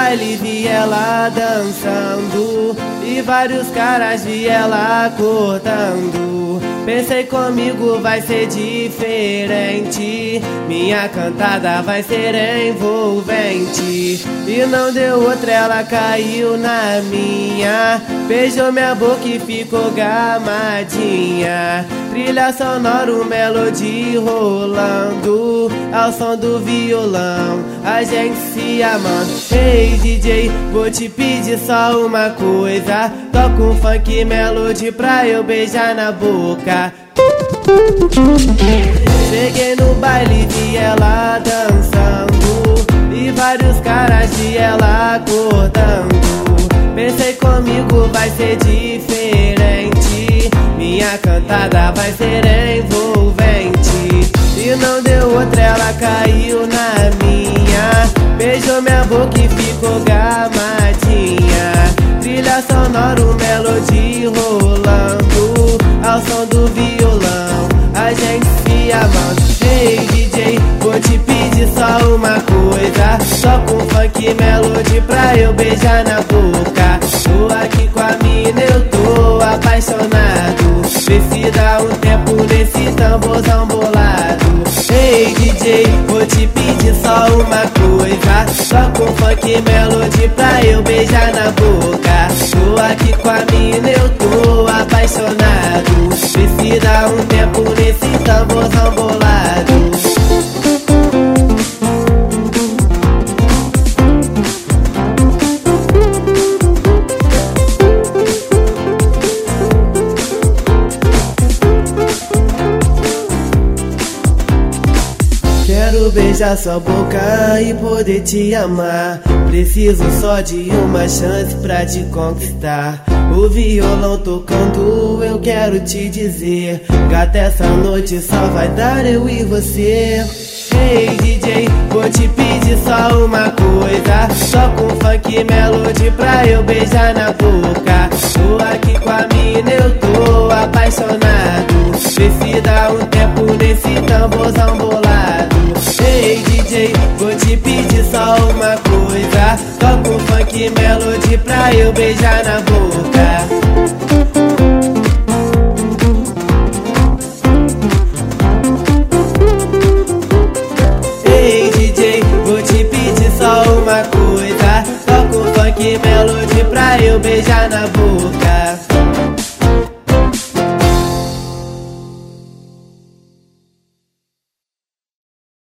baile vi ela dançando e vários caras vi ela cortando. Pensei comigo vai ser diferente, minha cantada vai ser envolvente. E não deu outra, ela caiu na minha, beijou minha boca e ficou gamadinha. Trilha sonora, melodia rolando, ao som do violão, a gente se amando. Ei DJ, vou te pedir só uma coisa, toca um funk melody pra eu beijar na boca. Cheguei no baile, vi ela dançando e vários caras vi ela cortando. Pensei comigo vai ser diferente, minha cantada vai ser envolvente. E não deu outra, ela caiu na minha, beijou minha boca e ficou gamadinha. Trilha sonora, melodia rolando, ao som do violão, a gente se amando. Ei DJ, vou te pedir só uma coisa, toca um funk melody pra eu beijar na boca. Tô aqui com a mina, eu tô apaixonado, vê se dá um tempo nesse tamborzão bolado. Ei DJ, vou te pedir só uma coisa, toca um funk melody pra eu beijar na boca. Tô aqui com a mina, eu tô apaixonado, vê se dá um tempo nesse tamborzão bolado. Quero beijar sua boca e poder te amar, preciso só de uma chance pra te conquistar. O violão tocando, eu quero te dizer, gata, essa noite só vai dar eu e você. Ei DJ, vou te pedir só uma coisa, toca um funk melody pra eu beijar na boca. Tô aqui com a mina, eu tô apaixonado, vê se dá um tempo nesse tamborzão bolado. Ei DJ, vou te pedir só uma coisa, toca um funk melody pra eu beijar na boca. Ei DJ, vou te pedir só uma coisa, toca um funk melody pra eu beijar na boca.